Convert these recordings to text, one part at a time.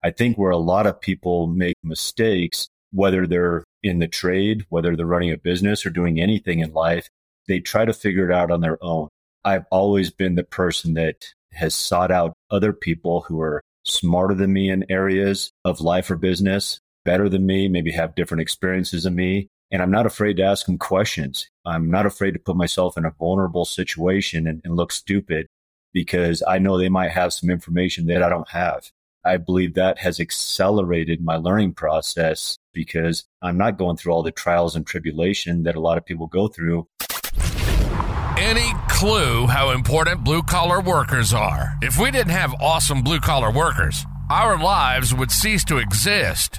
I think where a lot of people make mistakes, whether they're in the trade, whether they're running a business or doing anything in life, they try to figure it out on their own. I've always been the person that has sought out other people who are smarter than me in areas of life or business, better than me, maybe have different experiences than me. And I'm not afraid to ask them questions. I'm not afraid to put myself in a vulnerable situation and look stupid because I know they might have some information that I don't have. I believe that has accelerated my learning process because I'm not going through all the trials and tribulation that a lot of people go through. Any clue how important blue-collar workers are? If we didn't have awesome blue-collar workers, our lives would cease to exist.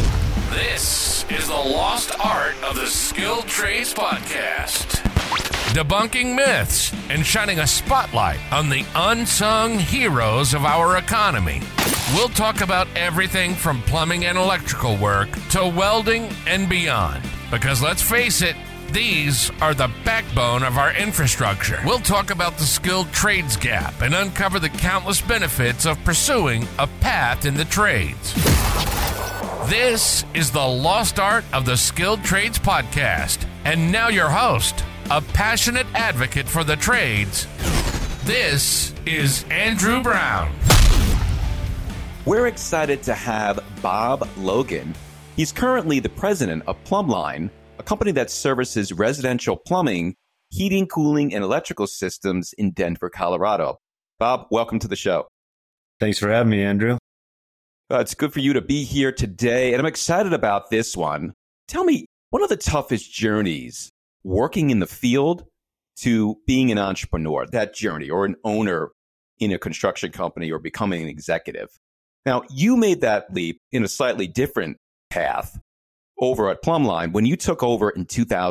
This is the Lost Art of the Skilled Trades Podcast. Debunking myths and shining a spotlight on the unsung heroes of our economy. We'll talk about everything from plumbing and electrical work to welding and beyond. Because let's face it, these are the backbone of our infrastructure. We'll talk about the skilled trades gap and uncover the countless benefits of pursuing a path in the trades. This is the Lost Art of the Skilled Trades Podcast. And now your host, a passionate advocate for the trades. This is Andrew Brown. We're excited to have Bob Logan. He's currently the president of Plumbline, a company that services residential plumbing, heating, cooling, and electrical systems in Denver, Colorado. Bob, welcome to the show. Thanks for having me, Andrew. It's good for you to be here today, and I'm excited about this one. Tell me, what are the toughest journeys working in the field to being an entrepreneur, that journey, or an owner in a construction company or becoming an executive? Now, you made that leap in a slightly different path over at Plumbline when you took over in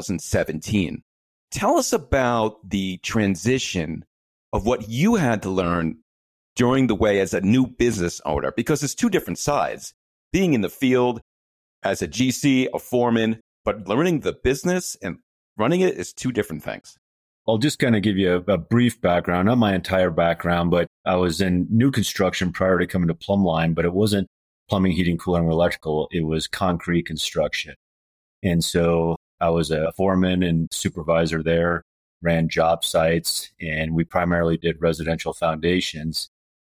2017. Tell us about the transition of what you had to learn during the way as a new business owner, because it's two different sides. Being in the field as a GC, a foreman, but learning the business and running it is two different things. I'll just kind of give you a brief background, not my entire background, but I was in new construction prior to coming to Plumbline, but it wasn't plumbing, heating, cooling, or electrical. It was concrete construction. And so I was a foreman and supervisor there, ran job sites, and we primarily did residential foundations.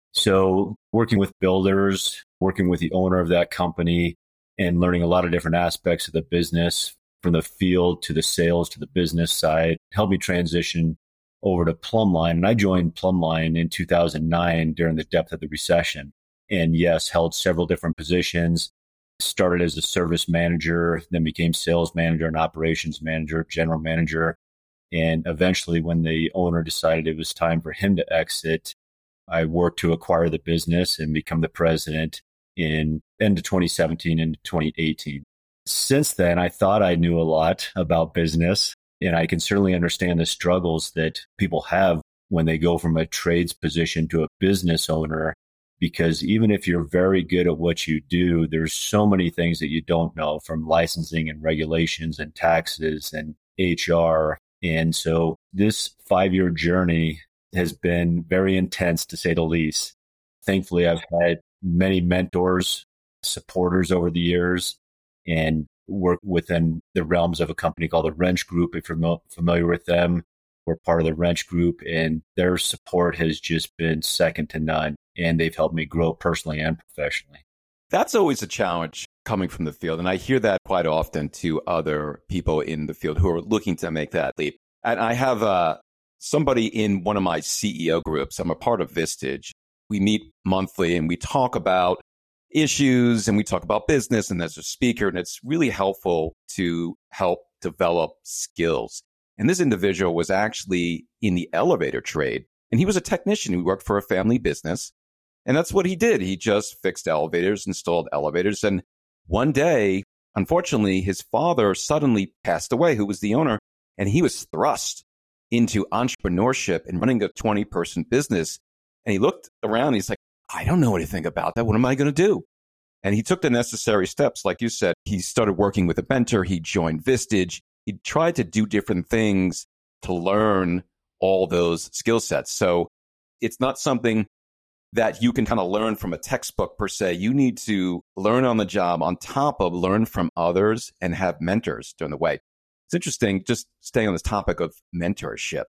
So working with builders, working with the owner of that company, and learning a lot of different aspects of the business, from the field to the sales to the business side, helped me transition over to Plumbline. And I joined Plumbline in 2009 during the depth of the recession. And yes, held several different positions, started as a service manager, then became sales manager and operations manager, general manager. And eventually when the owner decided it was time for him to exit, I worked to acquire the business and become the president in end of 2017 into 2018. Since then, I thought I knew a lot about business, and I can certainly understand the struggles that people have when they go from a trades position to a business owner, because even if you're very good at what you do, there's so many things that you don't know, from licensing and regulations and taxes and HR. And so this 5-year journey has been very intense, to say the least. Thankfully, I've had many mentors, supporters over the years, and work within the realms of a company called the Wrench Group. If you're familiar with them, we're part of the Wrench Group, and their support has just been second to none. And they've helped me grow personally and professionally. That's always a challenge coming from the field. And I hear that quite often to other people in the field who are looking to make that leap. And I have somebody in one of my CEO groups. I'm a part of Vistage. We meet monthly and we talk about issues and we talk about business, and there's a speaker, and it's really helpful to help develop skills. And this individual was actually in the elevator trade, and he was a technician who worked for a family business. And that's what he did. He just fixed elevators, installed elevators. And one day, unfortunately, his father suddenly passed away, who was the owner, and he was thrust into entrepreneurship and running a 20-person business. And he looked around, he's like, I don't know anything about that. What am I going to do? And he took the necessary steps. Like you said, he started working with a mentor. He joined Vistage. He tried to do different things to learn all those skill sets. So it's not something that you can kind of learn from a textbook per se. You need to learn on the job on top of learn from others and have mentors during the way. It's interesting, just staying on this topic of mentorship.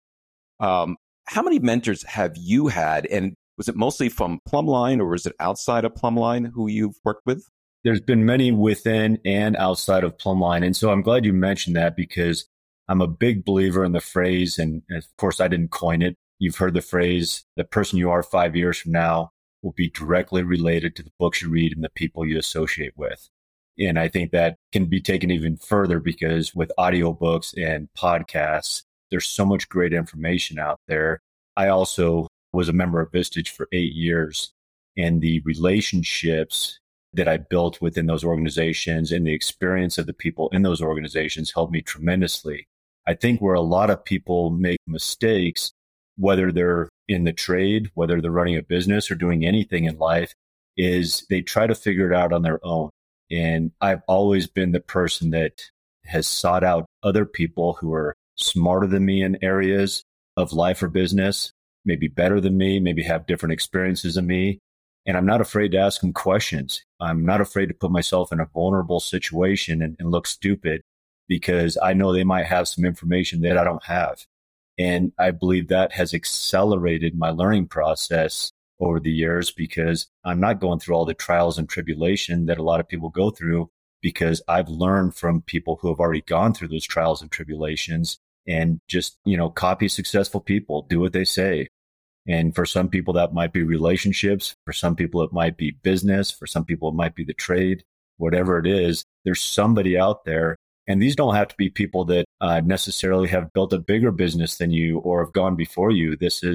How many mentors have you had? And was it mostly from Plumline or was it outside of Plumline who you've worked with? There's been many within and outside of Plumline. And so I'm glad you mentioned that because I'm a big believer in the phrase. And of course, I didn't coin it. You've heard the phrase, the person you are 5 years from now will be directly related to the books you read and the people you associate with. And I think that can be taken even further because with audiobooks and podcasts, there's so much great information out there. I also was a member of Vistage for 8 years, and the relationships that I built within those organizations and the experience of the people in those organizations helped me tremendously. I think where a lot of people make mistakes, whether they're in the trade, whether they're running a business or doing anything in life, is they try to figure it out on their own. And I've always been the person that has sought out other people who are smarter than me in areas of life or business, maybe better than me, maybe have different experiences than me. And I'm not afraid to ask them questions. I'm not afraid to put myself in a vulnerable situation and look stupid because I know they might have some information that I don't have. And I believe that has accelerated my learning process over the years because I'm not going through all the trials and tribulation that a lot of people go through because I've learned from people who have already gone through those trials and tribulations and just, copy successful people, do what they say. And for some people, that might be relationships. For some people, it might be business. For some people, it might be the trade, whatever it is. There's somebody out there. And these don't have to be people that necessarily have built a bigger business than you or have gone before you.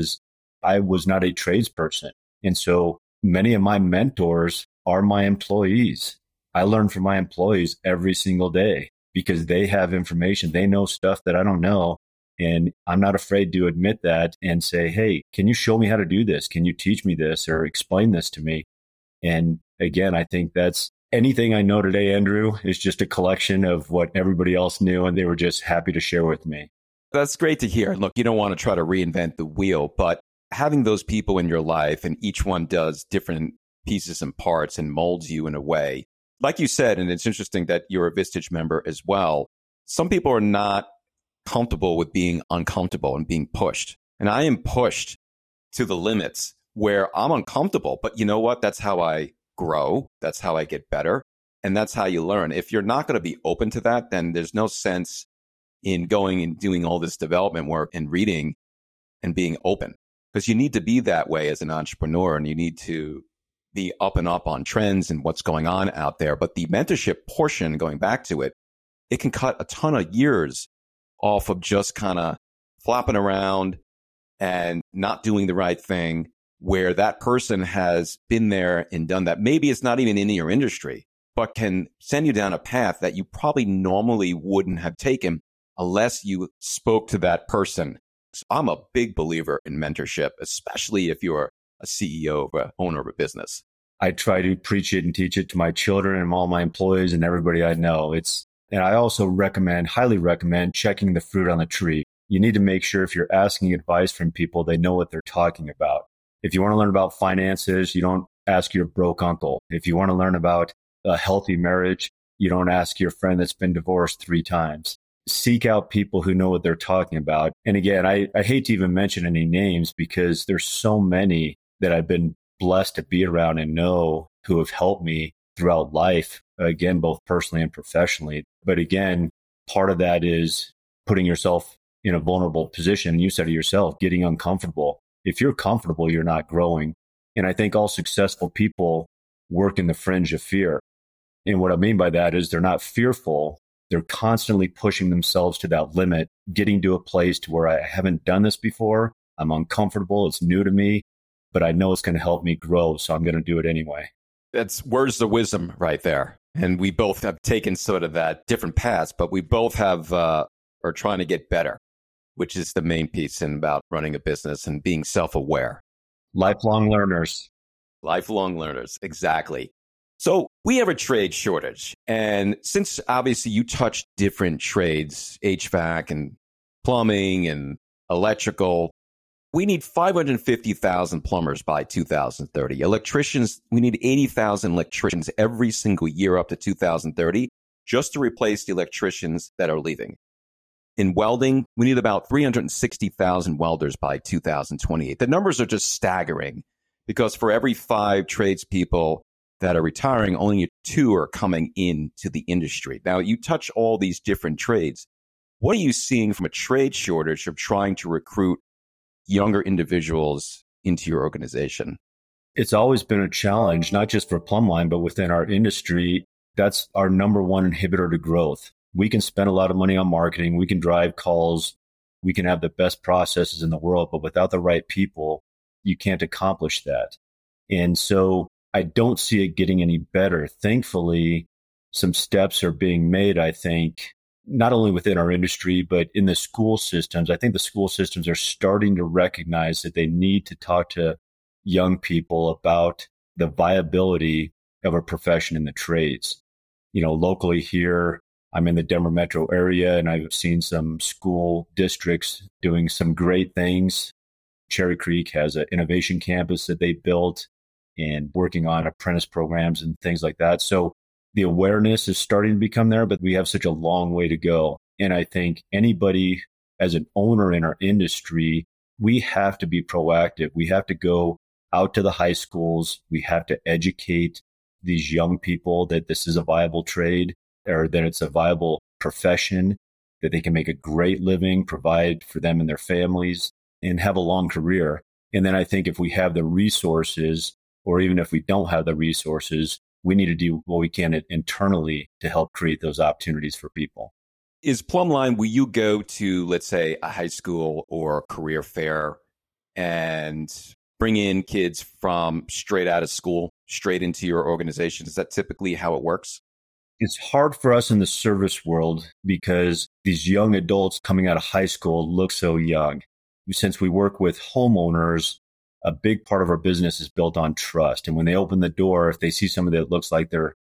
I was not a tradesperson. And so many of my mentors are my employees. I learn from my employees every single day because they have information. They know stuff that I don't know. And I'm not afraid to admit that and say, hey, can you show me how to do this? Can you teach me this or explain this to me? And again, I think that's anything I know today, Andrew, is just a collection of what everybody else knew. And they were just happy to share with me. That's great to hear. Look, you don't want to try to reinvent the wheel, but having those people in your life and each one does different pieces and parts and molds you in a way. Like you said, and it's interesting that you're a Vistage member as well. Some people are not comfortable with being uncomfortable and being pushed. And I am pushed to the limits where I'm uncomfortable. But you know what? That's how I grow. That's how I get better. And that's how you learn. If you're not going to be open to that, then there's no sense in going and doing all this development work and reading and being open. Because you need to be that way as an entrepreneur and you need to be up and up on trends and what's going on out there. But the mentorship portion, going back to it, it can cut a ton of years off of just kind of flopping around and not doing the right thing where that person has been there and done that. Maybe it's not even in your industry, but can send you down a path that you probably normally wouldn't have taken unless you spoke to that person. So I'm a big believer in mentorship, especially if you're a CEO or owner of a business. I try to preach it and teach it to my children and all my employees and everybody I know. And I also highly recommend checking the fruit on the tree. You need to make sure if you're asking advice from people, they know what they're talking about. If you want to learn about finances, you don't ask your broke uncle. If you want to learn about a healthy marriage, you don't ask your friend that's been divorced 3 times. Seek out people who know what they're talking about. And again, I hate to even mention any names because there's so many that I've been blessed to be around and know who have helped me throughout life, again, both personally and professionally. But again, part of that is putting yourself in a vulnerable position. You said it yourself, getting uncomfortable. If you're comfortable, you're not growing. And I think all successful people work in the fringe of fear. And what I mean by that is they're not fearful. They're constantly pushing themselves to that limit, getting to a place to where I haven't done this before. I'm uncomfortable. It's new to me, but I know it's going to help me grow. So I'm going to do it anyway. That's words of wisdom right there. And we both have taken sort of that different paths, but we both have are trying to get better, which is the main piece in about running a business and being self-aware. Lifelong learners. Lifelong learners, exactly. So we have a trade shortage. And since obviously you touch different trades, HVAC and plumbing and electrical, We need 550,000 plumbers by 2030. Electricians, we need 80,000 electricians every single year up to 2030 just to replace the electricians that are leaving. In welding, we need about 360,000 welders by 2028. The numbers are just staggering because for every 5 tradespeople that are retiring, only 2 are coming into the industry. Now, you touch all these different trades. What are you seeing from a trade shortage of trying to recruit younger individuals into your organization? It's always been a challenge, not just for Plumbline, but within our industry. That's our number one inhibitor to growth. We can spend a lot of money on marketing. We can drive calls. We can have the best processes in the world, but without the right people, you can't accomplish that. And so I don't see it getting any better. Thankfully, some steps are being made, I think, not only within our industry, but in the school systems. I think the school systems are starting to recognize that they need to talk to young people about the viability of a profession in the trades. Locally here, I'm in the Denver metro area, and I've seen some school districts doing some great things. Cherry Creek has an innovation campus that they built and working on apprentice programs and things like that. So the awareness is starting to become there, but we have such a long way to go. And I think anybody as an owner in our industry, we have to be proactive. We have to go out to the high schools. We have to educate these young people that this is a viable trade, or that it's a viable profession, that they can make a great living, provide for them and their families, and have a long career. And then I think if we have the resources, or even if we don't have the resources, we need to do what we can internally to help create those opportunities for people. Is Plumbline, will you go to, let's say, a high school or a career fair and bring in kids from straight out of school, straight into your organization? Is that typically how it works? It's hard for us in the service world because these young adults coming out of high school look so young. Since we work with homeowners, a big part of our business is built on trust. And when they open the door, if they see somebody that looks like they're,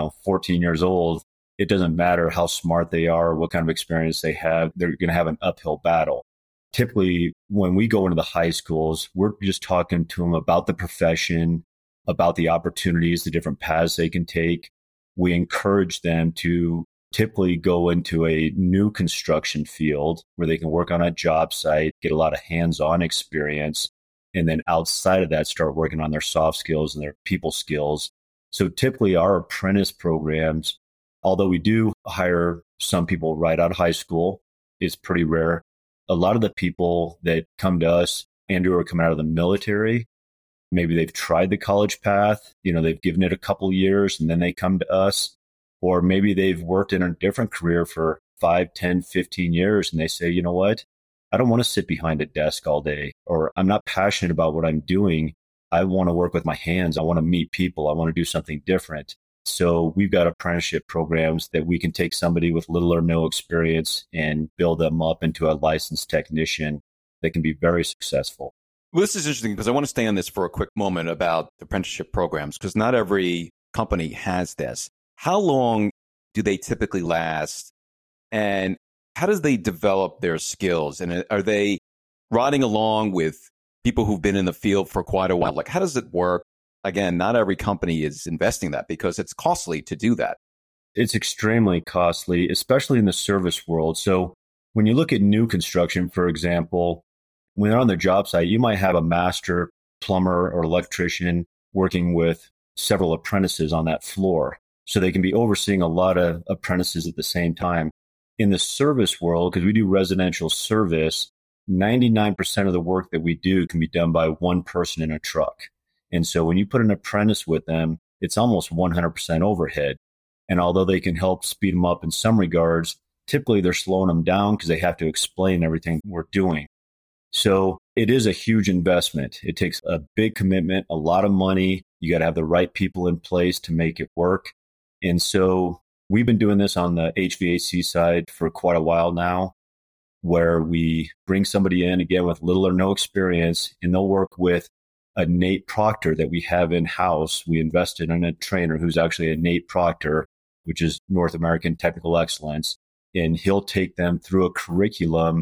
14 years old, it doesn't matter how smart they are or what kind of experience they have, they're going to have an uphill battle. Typically, when we go into the high schools, we're just talking to them about the profession, about the opportunities, the different paths they can take. We encourage them to typically go into a new construction field where they can work on a job site, get a lot of hands-on experience, and then outside of that, start working on their soft skills and their people skills. So typically our apprentice programs, although we do hire some people right out of high school, it's pretty rare. A lot of the people that come to us, Andrew, are coming out of the military. Maybe they've tried the college path, they've given it a couple years and then they come to us. Or maybe they've worked in a different career for 5, 10, 15 years and they say, you know what? I don't want to sit behind a desk all day, or I'm not passionate about what I'm doing. I want to work with my hands. I want to meet people. I want to do something different. So we've got apprenticeship programs that we can take somebody with little or no experience and build them up into a licensed technician that can be very successful. Well, this is interesting because I want to stay on this for a quick moment about apprenticeship programs, because not every company has this. How long do they typically last? And how does they develop their skills? And are they riding along with people who've been in the field for quite a while? Like, how does it work? Again, not every company is investing that because it's costly to do that. It's extremely costly, especially in the service world. So when you look at new construction, for example, when they're on the job site, you might have a master plumber or electrician working with several apprentices on that floor. So they can be overseeing a lot of apprentices at the same time. In the service world, because we do residential service, 99% of the work that we do can be done by one person in a truck. And so when you put an apprentice with them, it's almost 100% overhead. And although they can help speed them up in some regards, typically they're slowing them down because they have to explain everything we're doing. So it is a huge investment. It takes a big commitment, a lot of money. You got to have the right people in place to make it work. And so we've been doing this on the HVAC side for quite a while now, where we bring somebody in, again, with little or no experience, and they'll work with a Nate Proctor that we have in-house. We invested in a trainer who's actually a Nate Proctor, which is North American Technical Excellence, and he'll take them through a curriculum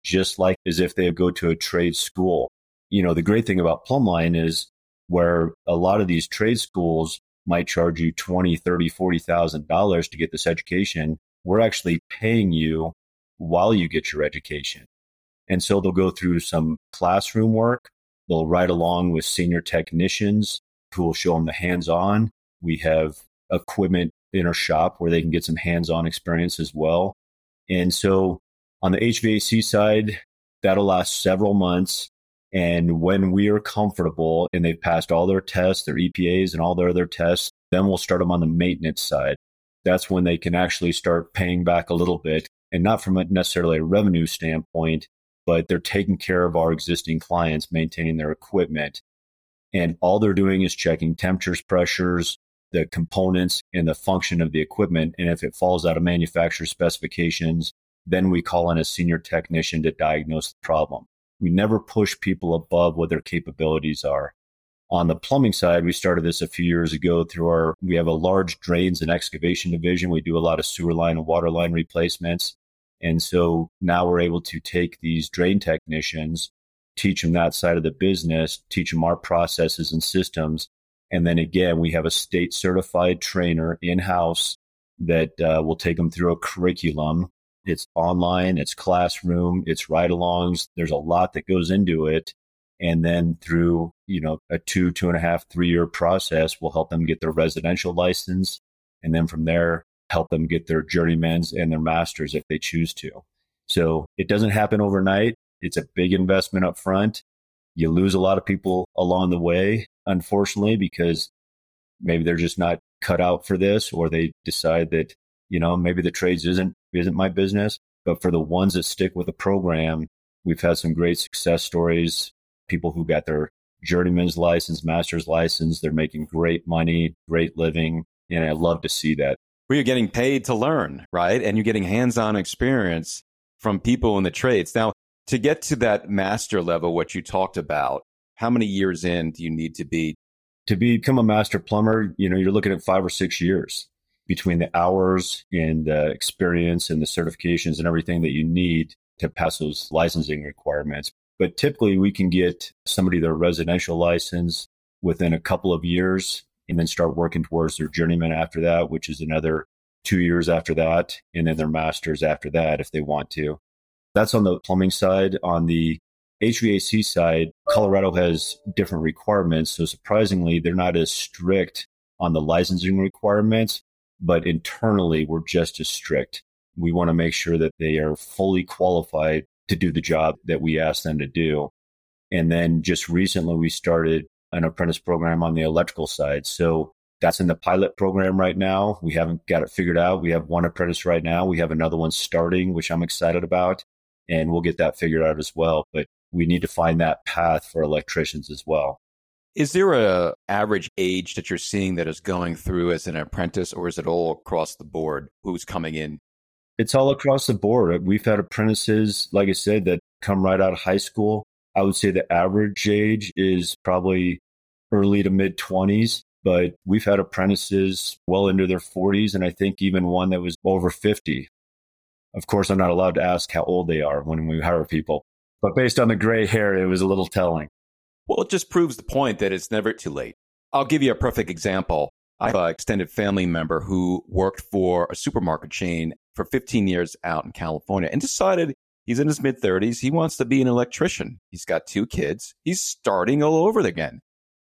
just like as if they go to a trade school. The great thing about Plumline is where a lot of these trade schools might charge you $20,000, $30,000, $40,000 to get this education. We're actually paying you while you get your education. And so they'll go through some classroom work. They'll ride along with senior technicians who will show them the hands-on. We have equipment in our shop where they can get some hands-on experience as well. And so on the HVAC side, that'll last several months. And when we are comfortable and they've passed all their tests, their EPAs and all their other tests, then we'll start them on the maintenance side. That's when they can actually start paying back a little bit, and not from necessarily a revenue standpoint, but they're taking care of our existing clients, maintaining their equipment. And all they're doing is checking temperatures, pressures, the components, and the function of the equipment. And if it falls out of manufacturer specifications, then we call in a senior technician to diagnose the problem. We never push people above what their capabilities are. On the plumbing side, we started this a few years ago we have a large drains and excavation division. We do a lot of sewer line and water line replacements. And so now we're able to take these drain technicians, teach them that side of the business, teach them our processes and systems. And then again, we have a state certified trainer in-house that will take them through a curriculum. It's online, it's classroom, it's ride-alongs. There's a lot that goes into it. And then through, a 2.5, 3-year process, we'll help them get their residential license. And then from there, help them get their journeyman's and their masters if they choose to. So it doesn't happen overnight. It's a big investment up front. You lose a lot of people along the way, unfortunately, because maybe they're just not cut out for this, or they decide that, maybe the trades isn't my business. But for the ones that stick with the program, we've had some great success stories. People who got their journeyman's license, master's license, they're making great money, great living. And I love to see that. Where you're getting paid to learn, right? And you're getting hands-on experience from people in the trades. Now, to get to that master level, what you talked about, how many years in do you need to be? To become a master plumber, you're looking at 5 or 6 years between the hours and the experience and the certifications and everything that you need to pass those licensing requirements. But typically we can get somebody their residential license within a couple of years and then start working towards their journeyman after that, which is another 2 years after that, and then their masters after that if they want to. That's on the plumbing side. On the HVAC side, Colorado has different requirements. So surprisingly, they're not as strict on the licensing requirements, but internally we're just as strict. We want to make sure that they are fully qualified to do the job that we ask them to do. And then just recently we started an apprentice program on the electrical side. So that's in the pilot program right now. We haven't got it figured out. We have one apprentice right now. We have another one starting, which I'm excited about, and we'll get that figured out as well. But we need to find that path for electricians as well. Is there a average age that you're seeing that is going through as an apprentice, or is it all across the board who's coming in? It's all across the board. We've had apprentices, like I said, that come right out of high school. I would say the average age is probably early to mid 20s, but we've had apprentices well into their 40s, and I think even one that was over 50. Of course, I'm not allowed to ask how old they are when we hire people, but based on the gray hair, it was a little telling. Well, it just proves the point that it's never too late. I'll give you a perfect example. I have an extended family member who worked for a supermarket chain for 15 years out in California and decided he's in his mid-30s. He wants to be an electrician. He's got 2 kids. He's starting all over again.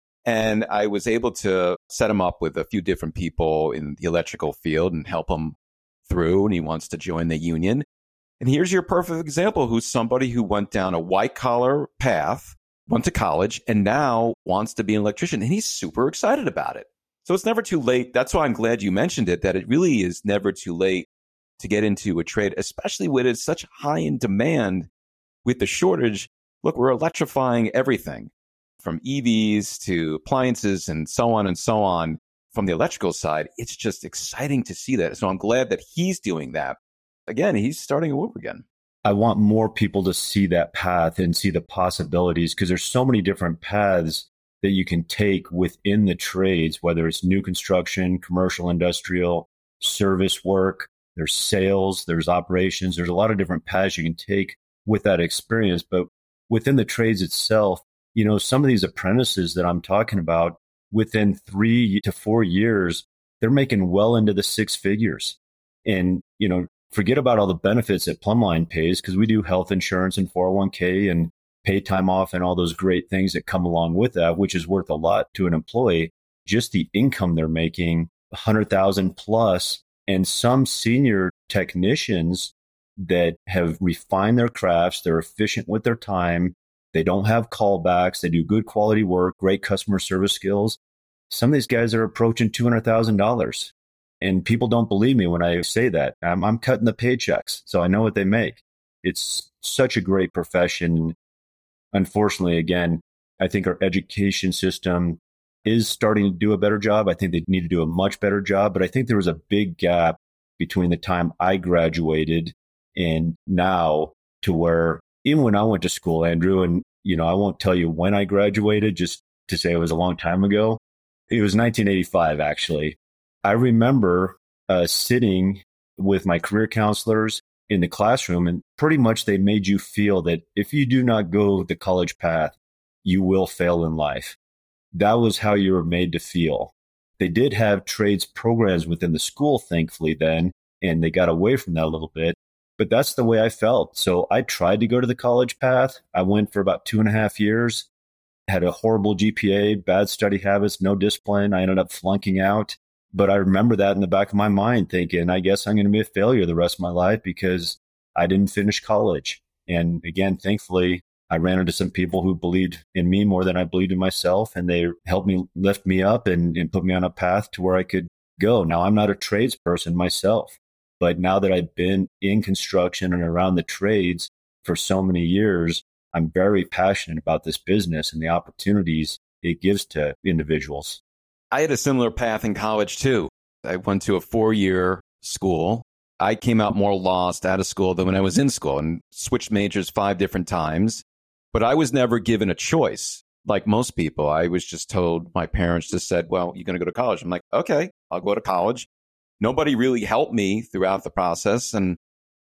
And I was able to set him up with a few different people in the electrical field and help him through. And he wants to join the union. And here's your perfect example, who's somebody who went down a white-collar path, went to college, and now wants to be an electrician. And he's super excited about it. So it's never too late. That's why I'm glad you mentioned it, that it really is never too late to get into a trade, especially when it's such high in demand with the shortage. Look, we're electrifying everything from EVs to appliances and so on. From the electrical side, it's just exciting to see that. So I'm glad that he's doing that. Again, he's starting over again. I want more people to see that path and see the possibilities, because there's so many different paths that you can take within the trades, whether it's new construction, commercial, industrial, service work, there's sales, there's operations, there's a lot of different paths you can take with that experience. But within the trades itself, some of these apprentices that I'm talking about, within 3 to 4 years, they're making well into the six figures. And, forget about all the benefits that Plumline pays, because we do health insurance and 401k and pay time off and all those great things that come along with that, which is worth a lot to an employee. Just the income they're making, 100,000 plus, and some senior technicians that have refined their crafts, they're efficient with their time, they don't have callbacks, they do good quality work, great customer service skills. Some of these guys are approaching $200,000. And people don't believe me when I say that. I'm cutting the paychecks, so I know what they make. It's such a great profession. Unfortunately, again, I think our education system is starting to do a better job. I think they need to do a much better job, but I think there was a big gap between the time I graduated and now, to where even when I went to school, Andrew, and I won't tell you when I graduated, just to say it was a long time ago. It was 1985, actually. I remember sitting with my career counselors in the classroom, and pretty much they made you feel that if you do not go the college path, you will fail in life. That was how you were made to feel. They did have trades programs within the school, thankfully, then, and they got away from that a little bit. But that's the way I felt. So I tried to go to the college path. I went for about 2.5 years, had a horrible GPA, bad study habits, no discipline. I ended up flunking out. But I remember that in the back of my mind thinking, I guess I'm going to be a failure the rest of my life because I didn't finish college. And again, thankfully, I ran into some people who believed in me more than I believed in myself. And they helped me lift me up and put me on a path to where I could go. Now, I'm not a tradesperson myself, but now that I've been in construction and around the trades for so many years, I'm very passionate about this business and the opportunities it gives to individuals. I had a similar path in college, too. I went to a 4-year school. I came out more lost out of school than when I was in school and switched majors 5 different times. But I was never given a choice. Like most people, I was just told, my parents just said, well, you're going to go to college. I'm like, okay, I'll go to college. Nobody really helped me throughout the process. And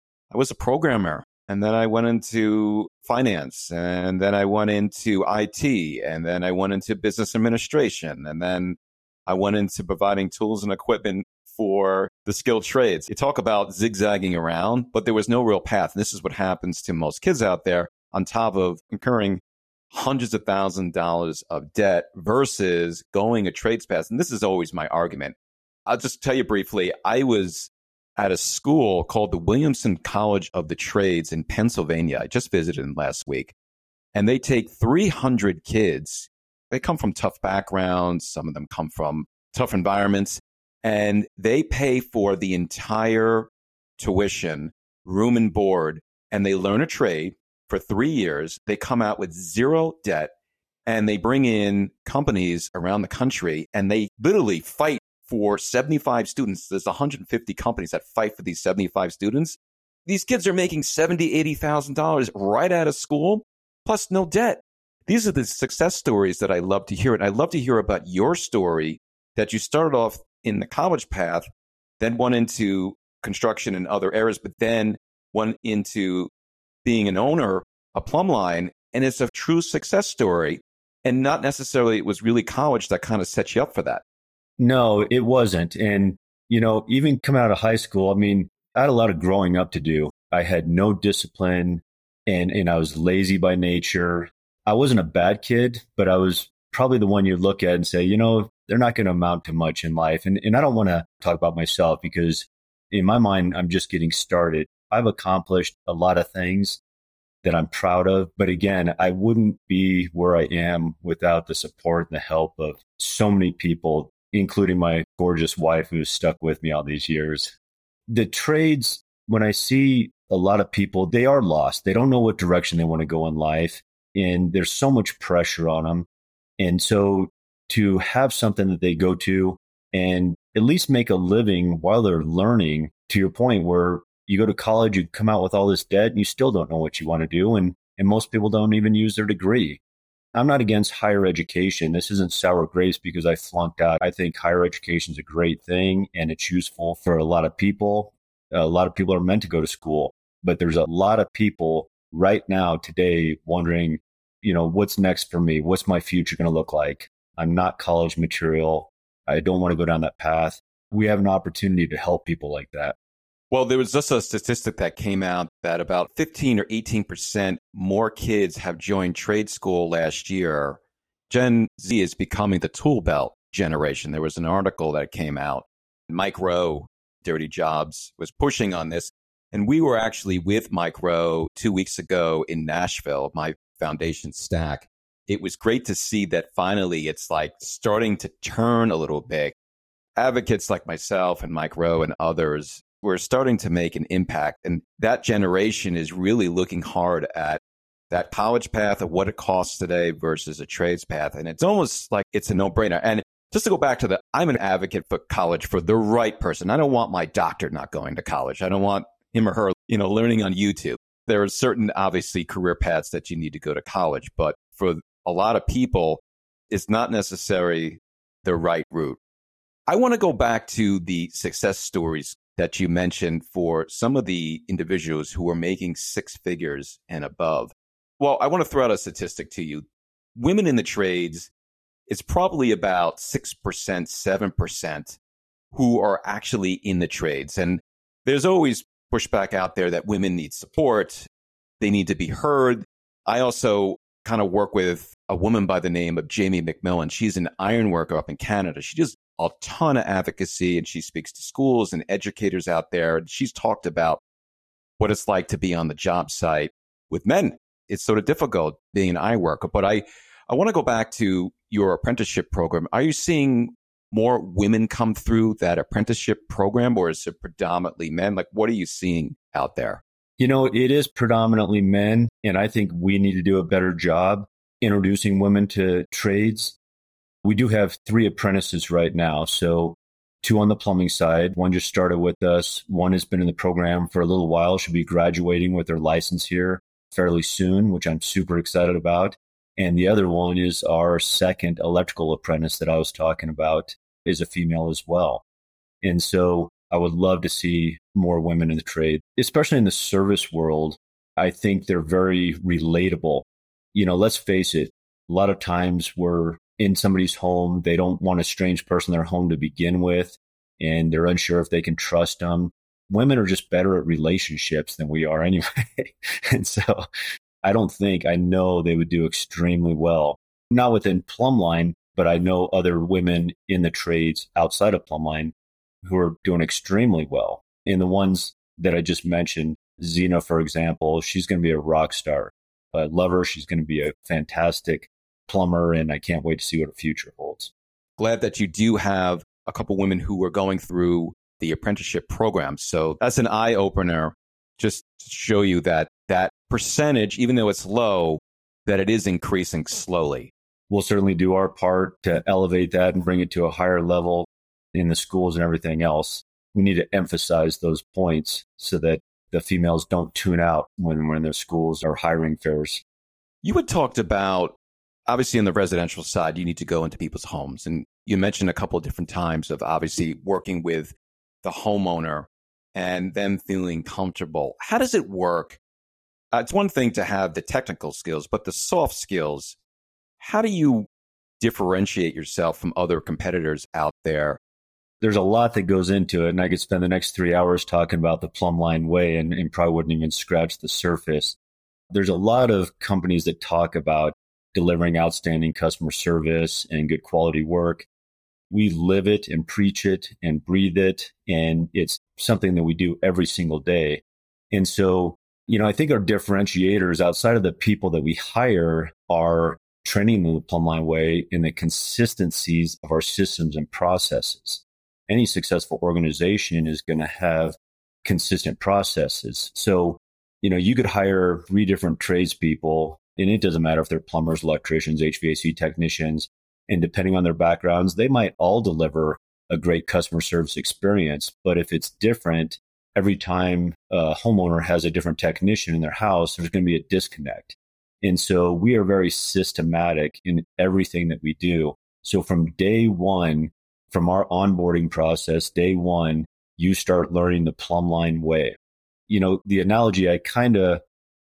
I was a programmer. And then I went into finance. And then I went into IT. And then I went into business administration. And then I went into providing tools and equipment for the skilled trades. You talk about zigzagging around, but there was no real path. And this is what happens to most kids out there, on top of incurring hundreds of thousands of dollars of debt versus going a trades path. And this is always my argument. I'll just tell you briefly, I was at a school called the Williamson College of the Trades in Pennsylvania. I just visited them last week. And they take 300 kids. They come from tough backgrounds. Some of them come from tough environments. And they pay for the entire tuition, room and board, and they learn a trade for 3 years. They come out with zero debt, and they bring in companies around the country, and they literally fight for 75 students. There's 150 companies that fight for these 75 students. These kids are making $70,000, $80,000 right out of school, plus no debt. These are the success stories that I love to hear. And I love to hear about your story, that you started off in the college path, then went into construction and other areas, but then went into being an owner of Plumline. And it's a true success story. And not necessarily it was really college that kind of set you up for that. No, it wasn't. And, even coming out of high school, I had a lot of growing up to do. I had no discipline and I was lazy by nature. I wasn't a bad kid, but I was probably the one you look at and say, they're not going to amount to much in life. And I don't want to talk about myself because in my mind, I'm just getting started. I've accomplished a lot of things that I'm proud of. But again, I wouldn't be where I am without the support and the help of so many people, including my gorgeous wife who's stuck with me all these years. The trades, when I see a lot of people, they are lost. They don't know what direction they want to go in life. And there's so much pressure on them. And so to have something that they go to and at least make a living while they're learning, to your point, where you go to college, you come out with all this debt and you still don't know what you want to do. And most people don't even use their degree. I'm not against higher education. This isn't sour grapes because I flunked out. I think higher education is a great thing and it's useful for a lot of people. A lot of people are meant to go to school, but there's a lot of people right now, today, wondering, what's next for me? What's my future going to look like? I'm not college material. I don't want to go down that path. We have an opportunity to help people like that. Well, there was just a statistic that came out that about 15 or 18% more kids have joined trade school last year. Gen Z is becoming the tool belt generation. There was an article that came out. Mike Rowe, Dirty Jobs, was pushing on this. And we were actually with Mike Rowe 2 weeks ago in Nashville, my foundation stack. It was great to see that finally it's like starting to turn a little bit. Advocates like myself and Mike Rowe and others were starting to make an impact. And that generation is really looking hard at that college path of what it costs today versus a trades path. And it's almost like it's a no-brainer. And just to go back to I'm an advocate for college for the right person. I don't want my doctor not going to college. I don't want him or her, learning on YouTube. There are certain, obviously, career paths that you need to go to college. But for a lot of people, it's not necessarily the right route. I want to go back to the success stories that you mentioned for some of the individuals who are making six figures and above. Well, I want to throw out a statistic to you. Women in the trades, it's probably about 6%, 7% who are actually in the trades. And there's always pushback out there that women need support. They need to be heard. I also kind of work with a woman by the name of Jamie McMillan. She's an iron worker up in Canada. She does a ton of advocacy and she speaks to schools and educators out there. She's talked about what it's like to be on the job site with men. It's sort of difficult being an iron worker. But I want to go back to your apprenticeship program. Are you seeing more women come through that apprenticeship program, or is it predominantly men? Like, what are you seeing out there? It is predominantly men, and I think we need to do a better job introducing women to trades. We do have 3 apprentices right now. So 2 on the plumbing side. 1 just started with us. 1 has been in the program for a little while. She'll be graduating with her license here fairly soon, which I'm super excited about. And the other one is our second electrical apprentice that I was talking about, is a female as well. And so I would love to see more women in the trade, especially in the service world. I think they're very relatable. Let's face it, a lot of times we're in somebody's home. They don't want a strange person in their home to begin with, and they're unsure if they can trust them. Women are just better at relationships than we are anyway. And so I know they would do extremely well, not within Plumline, but I know other women in the trades outside of Plumline who are doing extremely well. And the ones that I just mentioned, Zena, for example, she's going to be a rock star. I love her. She's going to be a fantastic plumber, and I can't wait to see what her future holds. Glad that you do have a couple women who are going through the apprenticeship program. So that's an eye opener, just to show you that percentage, even though it's low, that it is increasing slowly. We'll certainly do our part to elevate that and bring it to a higher level in the schools and everything else. We need to emphasize those points so that the females don't tune out when their schools are hiring fairs. You had talked about, obviously on the residential side, you need to go into people's homes. And you mentioned a couple of different times of obviously working with the homeowner and them feeling comfortable. How does it work? It's one thing to have the technical skills, but the soft skills, how do you differentiate yourself from other competitors out there? There's a lot that goes into it, and I could spend the next 3 hours talking about the Plumline way and probably wouldn't even scratch the surface. There's a lot of companies that talk about delivering outstanding customer service and good quality work. We live it and preach it and breathe it, and it's something that we do every single day. And so, I think our differentiators outside of the people that we hire are training them the Plumline way in the consistencies of our systems and processes. Any successful organization is going to have consistent processes. So, you could hire 3 different tradespeople, and it doesn't matter if they're plumbers, electricians, HVAC technicians, and depending on their backgrounds, they might all deliver a great customer service experience. But if it's different, every time a homeowner has a different technician in their house, there's going to be a disconnect. And so we are very systematic in everything that we do. So from day one, from our onboarding process, day one, you start learning the Plumline way. The analogy I kind of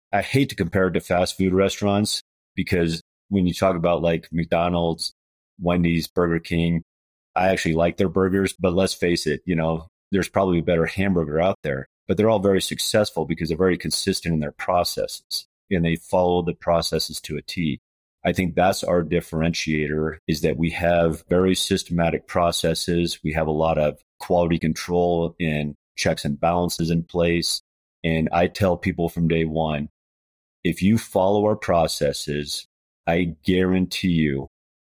I hate to compare it to fast food restaurants because when you talk about like McDonald's, Wendy's, Burger King, I actually like their burgers, but let's face it, there's probably a better hamburger out there, but they're all very successful because they're very consistent in their processes and they follow the processes to a T. I think that's our differentiator is that we have very systematic processes. We have a lot of quality control and checks and balances in place. And I tell people from day one, if you follow our processes, I guarantee you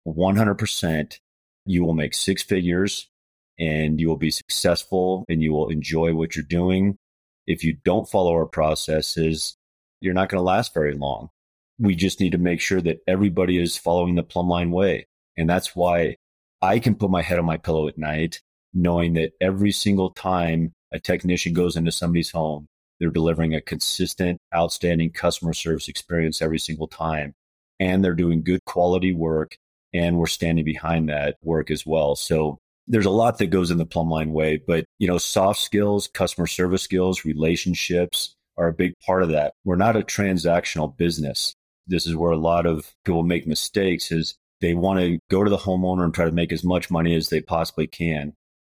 100% you will make six figures and you will be successful and you will enjoy what you're doing. If you don't follow our processes, you're not going to last very long. We just need to make sure that everybody is following the Plumline way. And that's why I can put my head on my pillow at night, knowing that every single time a technician goes into somebody's home, they're delivering a consistent, outstanding customer service experience every single time. And they're doing good quality work. And we're standing behind that work as well. So there's a lot that goes in the Plumline way, but soft skills, customer service skills, relationships are a big part of that. We're not a transactional business. This is where a lot of people make mistakes is they want to go to the homeowner and try to make as much money as they possibly can.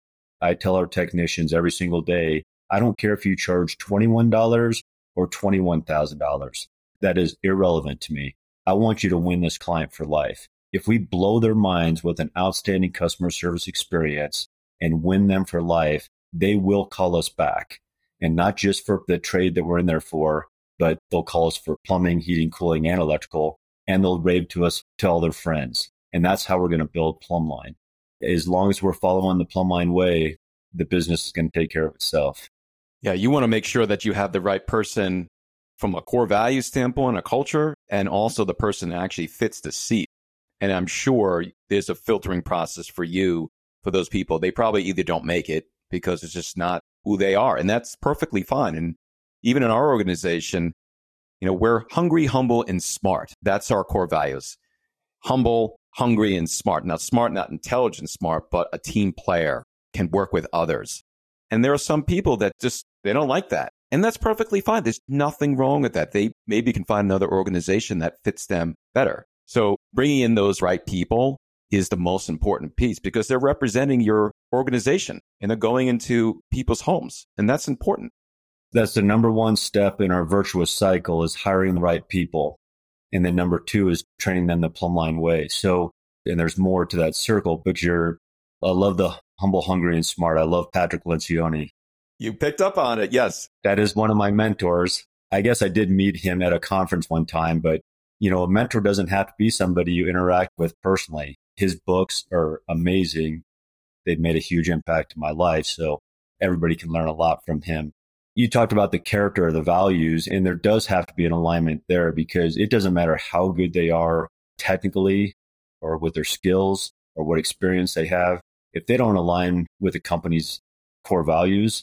I tell our technicians every single day, I don't care if you charge $21 or $21,000. That is irrelevant to me. I want you to win this client for life. If we blow their minds with an outstanding customer service experience and win them for life, they will call us back. And not just for the trade that we're in there for, but they'll call us for plumbing, heating, cooling, and electrical, and they'll rave to us to all their friends. And that's how we're going to build Plumline. As long as we're following the Plumline way, the business is going to take care of itself. Yeah, you want to make sure that you have the right person from a core value standpoint, a culture, and also the person that actually fits the seat. And I'm sure there's a filtering process for you, for those people. They probably either don't make it because it's just not who they are. And that's perfectly fine. And even in our organization, we're hungry, humble, and smart. That's our core values. Humble, hungry, and smart. Not smart, not intelligent smart, but a team player, can work with others. And there are some people that they don't like that. And that's perfectly fine. There's nothing wrong with that. They maybe can find another organization that fits them better. So bringing in those right people is the most important piece because they're representing your organization and they're going into people's homes. And that's important. That's the number one step in our virtuous cycle is hiring the right people. And then number two is training them the Plumline way. So, and there's more to that circle, but I love the humble, hungry, and smart. I love Patrick Lencioni. You picked up on it. Yes. That is one of my mentors. I guess I did meet him at a conference one time, but a mentor doesn't have to be somebody you interact with personally. His books are amazing. They've made a huge impact in my life. So everybody can learn a lot from him. You talked about the character or the values, and there does have to be an alignment there because it doesn't matter how good they are technically or with their skills or what experience they have. If they don't align with the company's core values,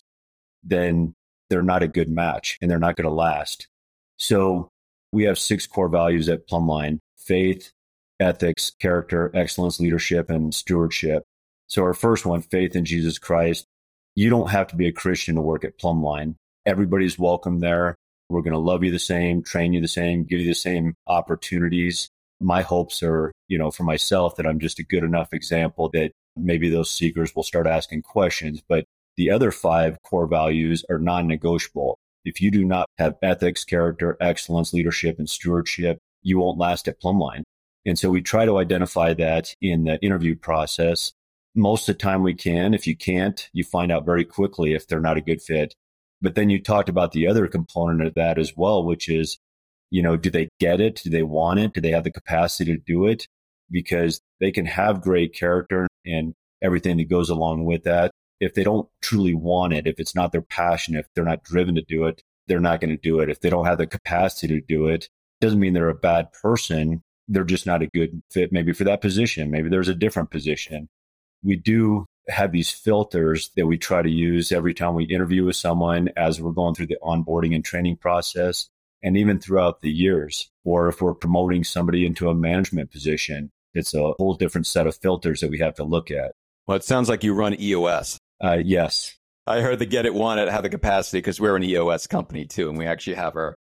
then they're not a good match and they're not going to last. So we have 6 core values at Plumline: faith, ethics, character, excellence, leadership, and stewardship. So our first one, faith in Jesus Christ. You don't have to be a Christian to work at Plumline. Everybody's welcome there. We're going to love you the same, train you the same, give you the same opportunities. My hopes are, for myself, that I'm just a good enough example that maybe those seekers will start asking questions. But the other 5 core values are non-negotiable. If you do not have ethics, character, excellence, leadership, and stewardship, you won't last at Plumline. And so we try to identify that in the interview process. Most of the time we can. If you can't, you find out very quickly if they're not a good fit. But then you talked about the other component of that as well, which is, do they get it? Do they want it? Do they have the capacity to do it? Because they can have great character and everything that goes along with that. If they don't truly want it, if it's not their passion, if they're not driven to do it, they're not going to do it. If they don't have the capacity to do it, doesn't mean they're a bad person. They're just not a good fit maybe for that position. Maybe there's a different position. We do have these filters that we try to use every time we interview with someone as we're going through the onboarding and training process, and even throughout the years. Or if we're promoting somebody into a management position, it's a whole different set of filters that we have to look at. Well, it sounds like you run EOS. Yes. I heard the get it, want it, have the capacity because we're an EOS company too. And we actually have our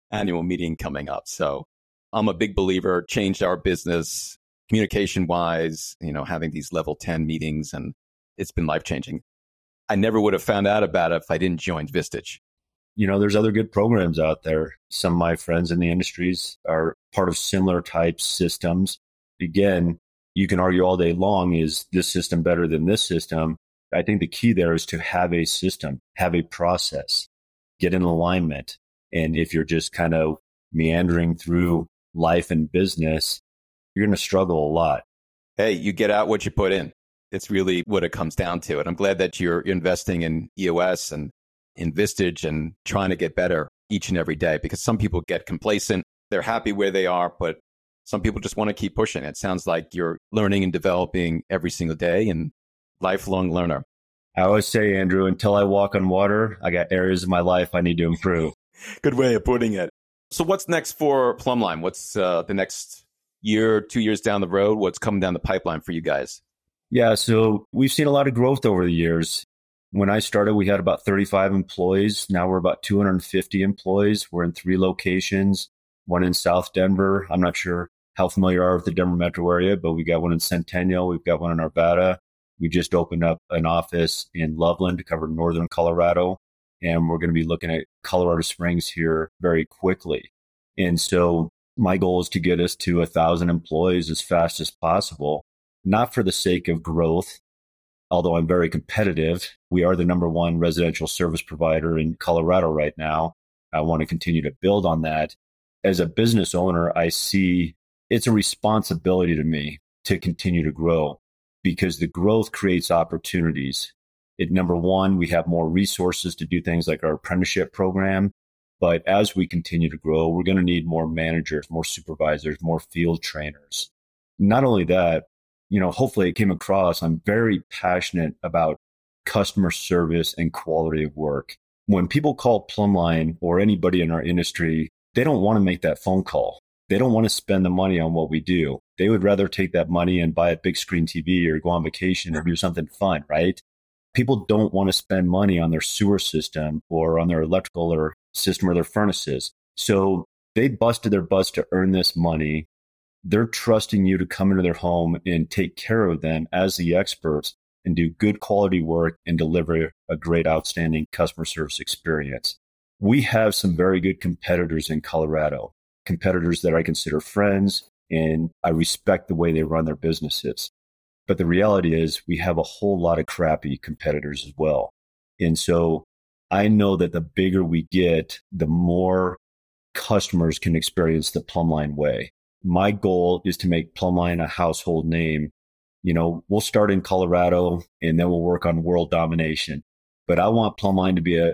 annual meeting coming up. So I'm a big believer, changed our business communication wise, having these level 10 meetings, and it's been life changing. I never would have found out about it if I didn't join Vistage. There's other good programs out there. Some of my friends in the industries are part of similar type systems. Again, you can argue all day long, is this system better than this system? I think the key there is to have a system, have a process, get in alignment. And if you're just kind of meandering through life and business, you're going to struggle a lot. Hey, you get out what you put in. It's really what it comes down to. And I'm glad that you're investing in EOS and in Vistage and trying to get better each and every day, because some people get complacent. They're happy where they are, but some people just want to keep pushing. It sounds like you're learning and developing every single day and lifelong learner. I always say, Andrew, until I walk on water, I got areas of my life I need to improve. Good way of putting it. So what's next for Plumline? What's the next year, 2 years down the road? What's coming down the pipeline for you guys? Yeah, so we've seen a lot of growth over the years. When I started, we had about 35 employees. Now we're about 250 employees. We're in 3 locations, one in South Denver. I'm not sure how familiar you are with the Denver metro area, but we got one in Centennial. We've got one in Arvada. We just opened up an office in Loveland to cover northern Colorado. And we're going to be looking at Colorado Springs here very quickly. And so my goal is to get us to 1,000 employees as fast as possible, not for the sake of growth. Although I'm very competitive, we are the number 1 residential service provider in Colorado right now. I want to continue to build on that. As a business owner, I see it's a responsibility to me to continue to grow, because the growth creates opportunities. Number 1, we have more resources to do things like our apprenticeship program. But as we continue to grow, we're going to need more managers, more supervisors, more field trainers. Not only that, hopefully it came across, I'm very passionate about customer service and quality of work. When people call Plumline or anybody in our industry, they don't want to make that phone call. They don't want to spend the money on what we do. They would rather take that money and buy a big screen TV or go on vacation or do something fun, right? People don't want to spend money on their sewer system or on their electrical or system or their furnaces. So they busted their butts to earn this money. They're trusting you to come into their home and take care of them as the experts and do good quality work and deliver a great, outstanding customer service experience. We have some very good competitors in Colorado, competitors that I consider friends, and I respect the way they run their businesses. But the reality is we have a whole lot of crappy competitors as well. And so I know that the bigger we get, the more customers can experience the Plumline way. My goal is to make Plumline a household name. We'll start in Colorado and then we'll work on world domination. But I want Plumline to be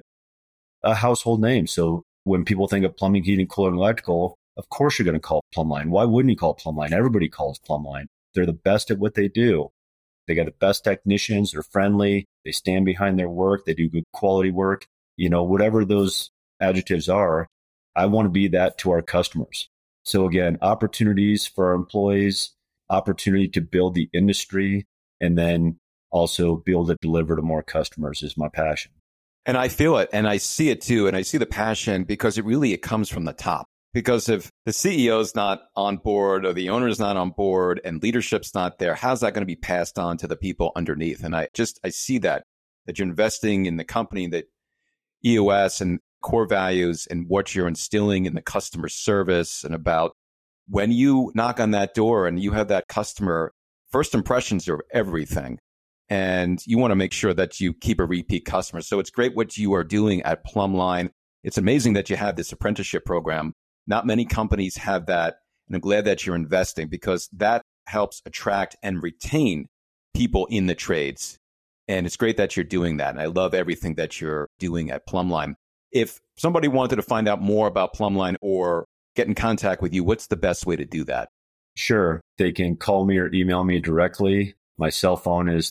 a household name. So when people think of plumbing, heating, cooling, electrical, of course you're going to call Plumline. Why wouldn't you call Plumline? Everybody calls Plumline. They're the best at what they do. They got the best technicians. They're friendly. They stand behind their work. They do good quality work. Whatever those adjectives are, I want to be that to our customers. So again, opportunities for our employees, opportunity to build the industry, and then also be able to deliver to more customers is my passion. And I feel it, and I see it too, and I see the passion because it comes from the top. Because if the CEO is not on board or the owner is not on board and leadership's not there, how's that going to be passed on to the people underneath? And I see that you're investing in the company, that EOS and core values and what you're instilling in the customer service, and about when you knock on that door and you have that customer, first impressions are everything. And you want to make sure that you keep a repeat customer. So it's great what you are doing at Plumline. It's amazing that you have this apprenticeship program. Not many companies have that. And I'm glad that you're investing, because that helps attract and retain people in the trades. And it's great that you're doing that. And I love everything that you're doing at Plumline. If somebody wanted to find out more about Plumline or get in contact with you, what's the best way to do that? Sure. They can call me or email me directly. My cell phone is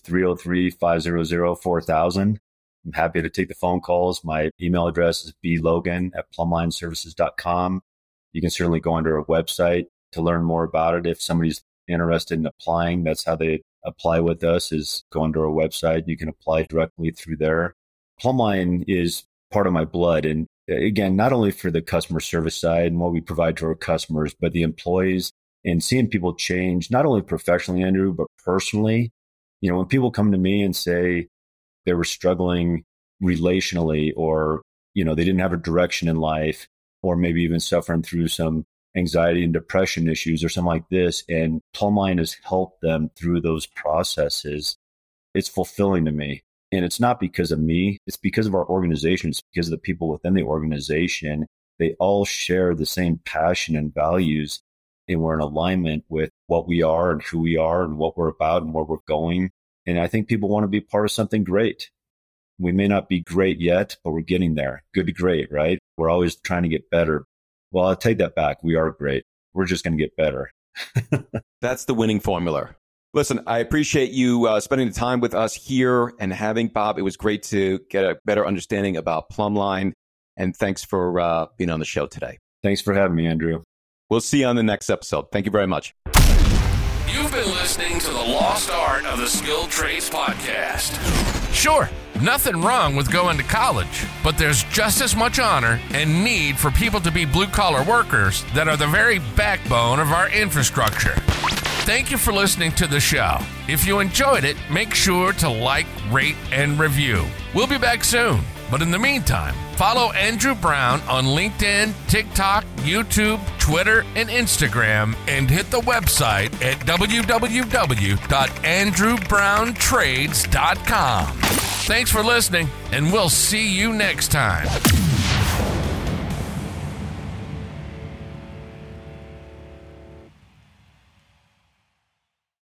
303-500-4000. I'm happy to take the phone calls. My email address is blogan@plumlineservices.com. You can certainly go onto our website to learn more about it. If somebody's interested in applying, that's how they apply with us, is go onto our website. You can apply directly through there. Plumline is part of my blood. And again, not only for the customer service side and what we provide to our customers, but the employees and seeing people change, not only professionally, Andrew, but personally. When people come to me and say they were struggling relationally, or, they didn't have a direction in life, or maybe even suffering through some anxiety and depression issues or something like this, and Plumbline has helped them through those processes, it's fulfilling to me. And it's not because of me, it's because of our organization, it's because of the people within the organization. They all share the same passion and values, and we're in alignment with what we are and who we are and what we're about and where we're going. And I think people want to be part of something great. We may not be great yet, but we're getting there. Good to great, right? We're always trying to get better. Well, I'll take that back. We are great. We're just going to get better. That's the winning formula. Listen, I appreciate you spending the time with us here and having Bob. It was great to get a better understanding about Plumbline. And thanks for being on the show today. Thanks for having me, Andrew. We'll see you on the next episode. Thank you very much. You've been listening to the Lost Art of the Skilled Trades podcast. Sure, nothing wrong with going to college, but there's just as much honor and need for people to be blue-collar workers that are the very backbone of our infrastructure. Thank you for listening to the show. If you enjoyed it, make sure to like, rate, and review. We'll be back soon. But in the meantime, follow Andrew Brown on LinkedIn, TikTok, YouTube, Twitter, and Instagram, and hit the website at www.andrewbrowntrades.com. Thanks for listening, and we'll see you next time.